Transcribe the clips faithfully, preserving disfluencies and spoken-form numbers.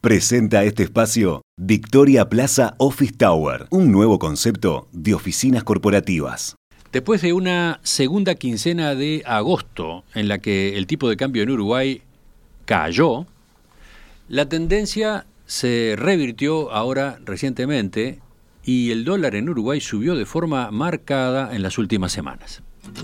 Presenta este espacio Victoria Plaza Office Tower, un nuevo concepto de oficinas corporativas. Después de una segunda quincena de agosto en la que el tipo de cambio en Uruguay cayó, la tendencia se revirtió ahora recientemente y el dólar en Uruguay subió de forma marcada en las últimas semanas.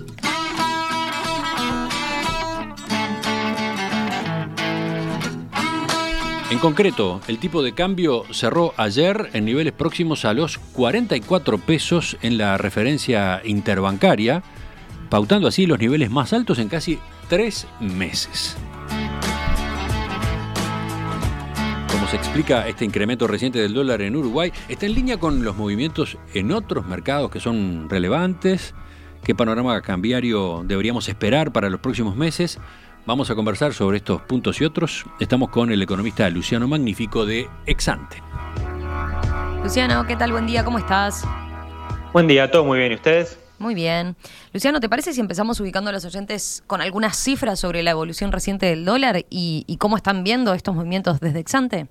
En concreto, el tipo de cambio cerró ayer en niveles próximos a los cuarenta y cuatro pesos en la referencia interbancaria, pautando así los niveles más altos en casi tres meses. Como se explica este incremento reciente del dólar en Uruguay, está en línea con los movimientos en otros mercados que son relevantes. ¿Qué panorama cambiario deberíamos esperar para los próximos meses? Vamos a conversar sobre estos puntos y otros. Estamos con el economista Luciano Magnifico de Exante. Luciano, ¿qué tal? Buen día, ¿cómo estás? Buen día, todo muy bien. ¿Y ustedes? Muy bien. Luciano, ¿te parece si empezamos ubicando a los oyentes con algunas cifras sobre la evolución reciente del dólar y, y cómo están viendo estos movimientos desde Exante?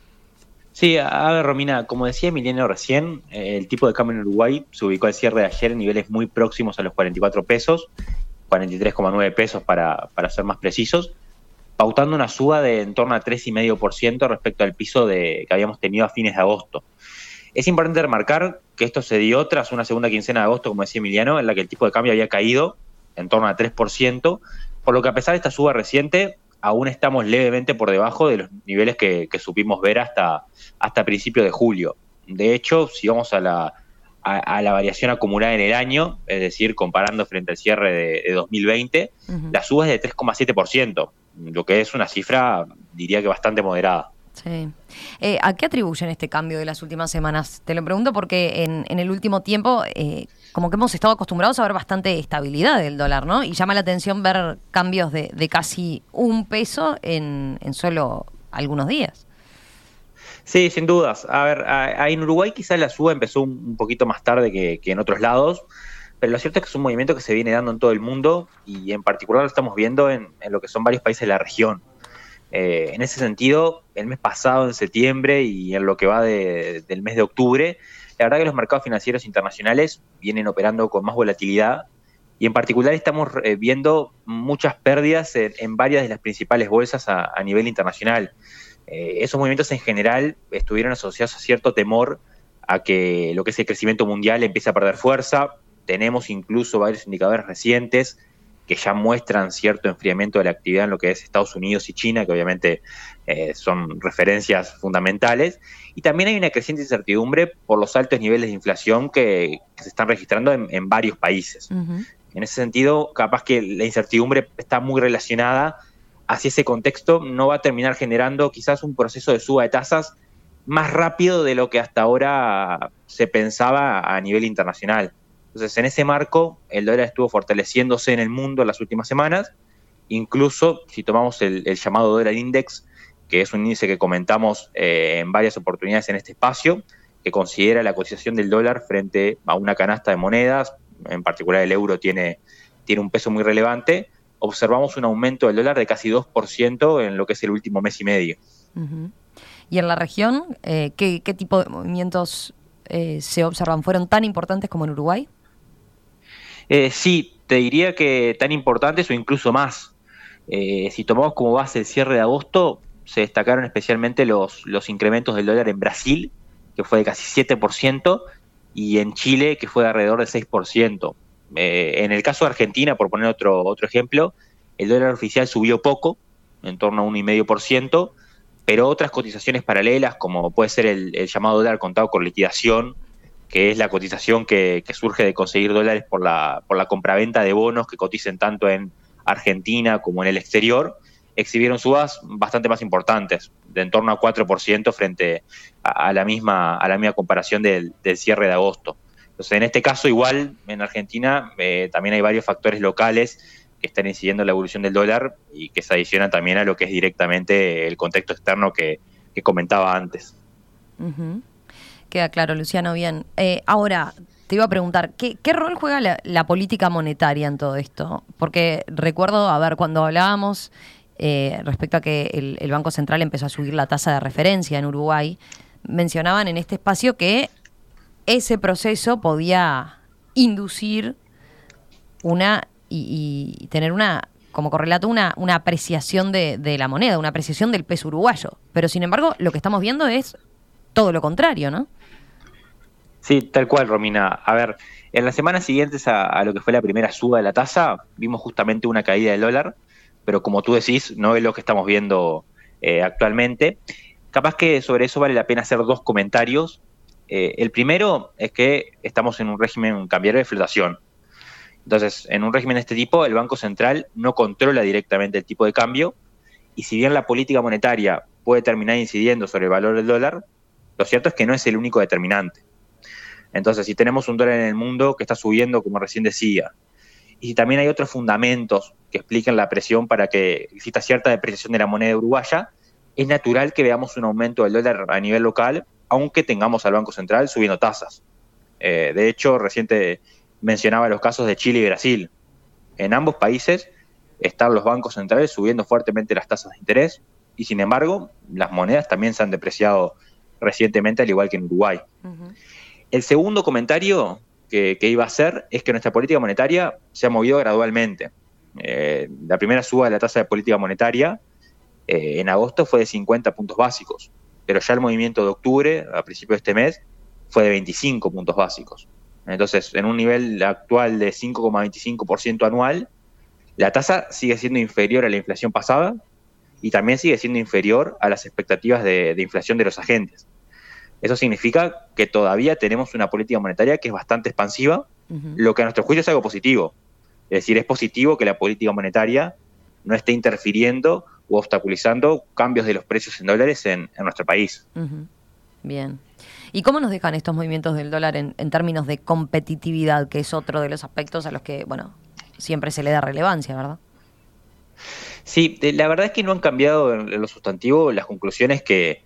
Sí, a ver, Romina, como decía Emiliano recién, eh, el tipo de cambio en Uruguay se ubicó al cierre de ayer en niveles muy próximos a los cuarenta y cuatro pesos, cuarenta y tres coma nueve pesos para, para ser más precisos, pautando una suba de en torno a tres coma cinco por ciento respecto al piso de, que habíamos tenido a fines de agosto. Es importante remarcar que esto se dio tras una segunda quincena de agosto, como decía Emiliano, en la que el tipo de cambio había caído en torno a tres por ciento, por lo que a pesar de esta suba reciente, aún estamos levemente por debajo de los niveles que, que supimos ver hasta, hasta principios de julio. De hecho, si vamos a la... A, a la variación acumulada en el año, es decir, comparando frente al cierre de, de dos mil veinte, uh-huh. La suba es de tres coma siete por ciento, lo que es una cifra, diría que bastante moderada. Sí. Eh, ¿A qué atribuyen este cambio de las últimas semanas? Te lo pregunto porque en, en el último tiempo, eh, como que hemos estado acostumbrados a ver bastante estabilidad del dólar, ¿no? Y llama la atención ver cambios de, de casi un peso en, en solo algunos días. Sí, sin dudas. A ver, a, a en Uruguay quizás la suba empezó un, un poquito más tarde que, que en otros lados, pero lo cierto es que es un movimiento que se viene dando en todo el mundo y en particular lo estamos viendo en, en lo que son varios países de la región. Eh, en ese sentido, el mes pasado, en septiembre, y en lo que va de, del mes de octubre, la verdad que los mercados financieros internacionales vienen operando con más volatilidad y en particular estamos eh, viendo muchas pérdidas en, en varias de las principales bolsas a, a nivel internacional. Eh, esos movimientos en general estuvieron asociados a cierto temor a que lo que es el crecimiento mundial empiece a perder fuerza. Tenemos incluso varios indicadores recientes que ya muestran cierto enfriamiento de la actividad en lo que es Estados Unidos y China, que obviamente eh, son referencias fundamentales. Y también hay una creciente incertidumbre por los altos niveles de inflación que, que se están registrando en, en varios países. Uh-huh. En ese sentido, capaz que la incertidumbre está muy relacionada hacia ese contexto, no va a terminar generando quizás un proceso de suba de tasas más rápido de lo que hasta ahora se pensaba a nivel internacional. Entonces, en ese marco, el dólar estuvo fortaleciéndose en el mundo en las últimas semanas. Incluso, si tomamos el, el llamado dólar index, que es un índice que comentamos eh, en varias oportunidades en este espacio, que considera la cotización del dólar frente a una canasta de monedas, en particular el euro tiene, tiene un peso muy relevante, observamos un aumento del dólar de casi dos por ciento en lo que es el último mes y medio. Uh-huh. ¿Y en la región, eh, ¿qué, qué tipo de movimientos eh, se observan? ¿Fueron tan importantes como en Uruguay? Eh, sí, te diría que tan importantes o incluso más. Eh, si tomamos como base el cierre de agosto, se destacaron especialmente los, los incrementos del dólar en Brasil, que fue de casi siete por ciento, y en Chile, que fue de alrededor de seis por ciento. Eh, en el caso de Argentina, por poner otro, otro ejemplo, el dólar oficial subió poco, en torno a uno coma cinco por ciento, pero otras cotizaciones paralelas, como puede ser el, el llamado dólar contado con liquidación, que es la cotización que, que surge de conseguir dólares por la, por la compraventa de bonos que coticen tanto en Argentina como en el exterior, exhibieron subas bastante más importantes, de en torno a cuatro por ciento frente a, a, la, misma, a la misma comparación del, del cierre de agosto. Entonces, en este caso, igual, en Argentina eh, también hay varios factores locales que están incidiendo en la evolución del dólar y que se adicionan también a lo que es directamente el contexto externo que, que comentaba antes. Uh-huh. Queda claro, Luciano, bien. Eh, ahora, te iba a preguntar, ¿qué, qué rol juega la, la política monetaria en todo esto? Porque recuerdo, a ver, cuando hablábamos eh, respecto a que el, el Banco Central empezó a subir la tasa de referencia en Uruguay, mencionaban en este espacio que ese proceso podía inducir una y, y tener una, como correlato, una, una apreciación de, de la moneda, una apreciación del peso uruguayo. Pero sin embargo, lo que estamos viendo es todo lo contrario, ¿no? Sí, tal cual, Romina. A ver, en las semanas siguientes a, a lo que fue la primera suba de la tasa, vimos justamente una caída del dólar, pero como tú decís, no es lo que estamos viendo eh, actualmente. Capaz que sobre eso vale la pena hacer dos comentarios. Eh, el primero es que estamos en un régimen cambiario de flotación. Entonces, en un régimen de este tipo, el Banco Central no controla directamente el tipo de cambio, y si bien la política monetaria puede terminar incidiendo sobre el valor del dólar, lo cierto es que no es el único determinante. Entonces, si tenemos un dólar en el mundo que está subiendo, como recién decía, y si también hay otros fundamentos que explican la presión para que exista cierta depreciación de la moneda uruguaya, es natural que veamos un aumento del dólar a nivel local, aunque tengamos al Banco Central subiendo tasas. Eh, de hecho, reciente mencionaba los casos de Chile y Brasil. En ambos países están los bancos centrales subiendo fuertemente las tasas de interés, y sin embargo, las monedas también se han depreciado recientemente, al igual que en Uruguay. Uh-huh. El segundo comentario que, que iba a hacer es que nuestra política monetaria se ha movido gradualmente. Eh, la primera suba de la tasa de política monetaria eh, en agosto fue de cincuenta puntos básicos, pero ya el movimiento de octubre, a principios de este mes, fue de veinticinco puntos básicos. Entonces, en un nivel actual de cinco coma veinticinco por ciento anual, la tasa sigue siendo inferior a la inflación pasada y también sigue siendo inferior a las expectativas de, de inflación de los agentes. Eso significa que todavía tenemos una política monetaria que es bastante expansiva, uh-huh. lo que a nuestro juicio es algo positivo. Es decir, es positivo que la política monetaria no esté interfiriendo o obstaculizando cambios de los precios en dólares en, en nuestro país. Uh-huh. Bien. ¿Y cómo nos dejan estos movimientos del dólar en, en términos de competitividad, que es otro de los aspectos a los que, bueno, siempre se le da relevancia, ¿verdad? Sí, la verdad es que no han cambiado en lo sustantivo las conclusiones que,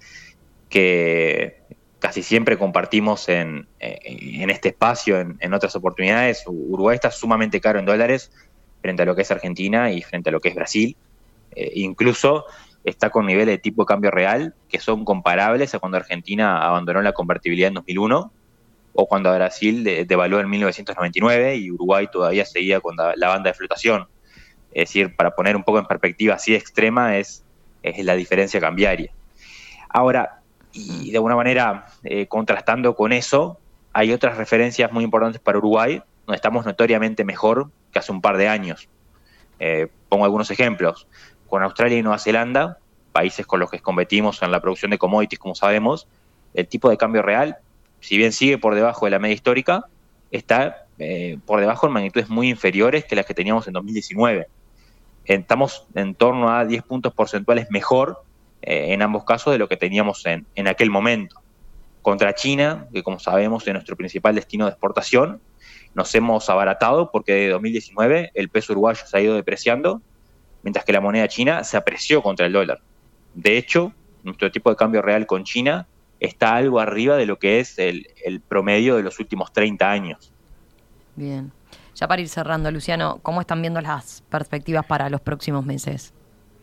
que casi siempre compartimos en, en este espacio, en, en otras oportunidades. Uruguay está sumamente caro en dólares frente a lo que es Argentina y frente a lo que es Brasil. Eh, incluso está con niveles de tipo de cambio real que son comparables a cuando Argentina abandonó la convertibilidad en dos mil uno o cuando Brasil devaluó en mil novecientos noventa y nueve y Uruguay todavía seguía con la, la banda de flotación. Es decir, para poner un poco en perspectiva así extrema es, es la diferencia cambiaria. Ahora, y de alguna manera eh, contrastando con eso, hay otras referencias muy importantes para Uruguay, donde estamos notoriamente mejor que hace un par de años. Eh, pongo algunos ejemplos. Con Australia y Nueva Zelanda, países con los que competimos en la producción de commodities, como sabemos, el tipo de cambio real, si bien sigue por debajo de la media histórica, está eh, por debajo en magnitudes muy inferiores que las que teníamos en dos mil diecinueve. Estamos en torno a diez puntos porcentuales mejor eh, en ambos casos de lo que teníamos en, en aquel momento. Contra China, que como sabemos es nuestro principal destino de exportación, nos hemos abaratado porque de dos mil diecinueve el peso uruguayo se ha ido depreciando, mientras que la moneda china se apreció contra el dólar. De hecho, nuestro tipo de cambio real con China está algo arriba de lo que es el, el promedio de los últimos treinta años. Bien. Ya para ir cerrando, Luciano, ¿cómo están viendo las perspectivas para los próximos meses?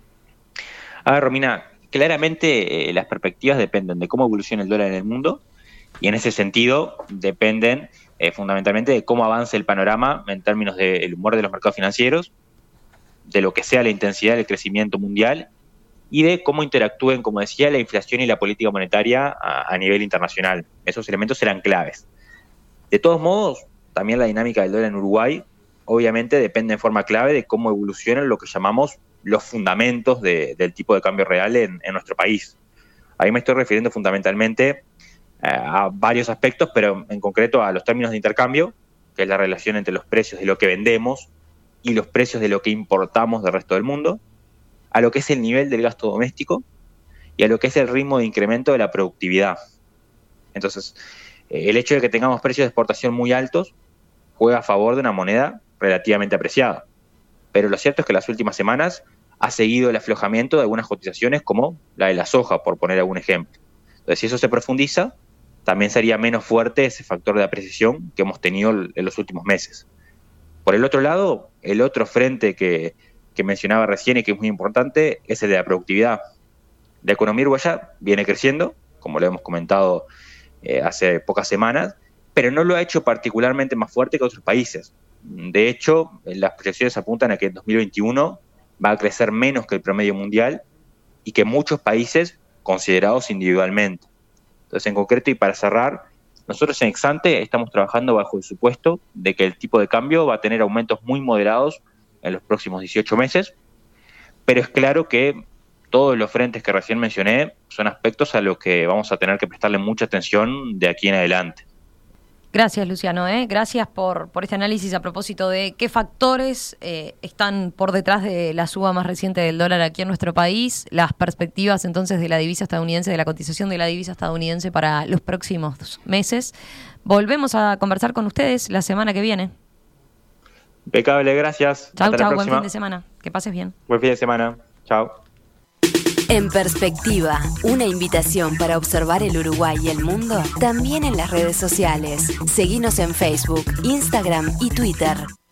A ver, Romina, claramente eh, las perspectivas dependen de cómo evoluciona el dólar en el mundo y en ese sentido dependen eh, fundamentalmente de cómo avance el panorama en términos del humor de los mercados financieros, de lo que sea la intensidad del crecimiento mundial y de cómo interactúen, como decía, la inflación y la política monetaria a, a nivel internacional. Esos elementos serán claves. De todos modos, también la dinámica del dólar en Uruguay obviamente depende en forma clave de cómo evolucionan lo que llamamos los fundamentos de, del tipo de cambio real en, en nuestro país. Ahí me estoy refiriendo fundamentalmente eh, a varios aspectos, pero en concreto a los términos de intercambio, que es la relación entre los precios de lo que vendemos y los precios de lo que importamos del resto del mundo, a lo que es el nivel del gasto doméstico y a lo que es el ritmo de incremento de la productividad. Entonces, eh, el hecho de que tengamos precios de exportación muy altos juega a favor de una moneda relativamente apreciada. Pero lo cierto es que en las últimas semanas ha seguido el aflojamiento de algunas cotizaciones como la de la soja, por poner algún ejemplo. Entonces, si eso se profundiza, también sería menos fuerte ese factor de apreciación que hemos tenido en los últimos meses. Por el otro lado, el otro frente que, que mencionaba recién y que es muy importante es el de la productividad. La economía uruguaya viene creciendo, como lo hemos comentado eh, hace pocas semanas, pero no lo ha hecho particularmente más fuerte que otros países. De hecho, las proyecciones apuntan a que en dos mil veintiuno va a crecer menos que el promedio mundial y que muchos países considerados individualmente. Entonces, en concreto, y para cerrar, nosotros en Exante estamos trabajando bajo el supuesto de que el tipo de cambio va a tener aumentos muy moderados en los próximos dieciocho meses, pero es claro que todos los frentes que recién mencioné son aspectos a los que vamos a tener que prestarle mucha atención de aquí en adelante. Gracias, Luciano. ¿eh? Gracias por, por este análisis a propósito de qué factores eh, están por detrás de la suba más reciente del dólar aquí en nuestro país, las perspectivas entonces de la divisa estadounidense, de la cotización de la divisa estadounidense para los próximos meses. Volvemos a conversar con ustedes la semana que viene. Impecable, gracias. Chau, Hasta chau, la buen próxima. fin de semana. Que pases bien. Buen fin de semana. Chao. En Perspectiva, una invitación para observar el Uruguay y el mundo, también en las redes sociales. Seguinos en Facebook, Instagram y Twitter.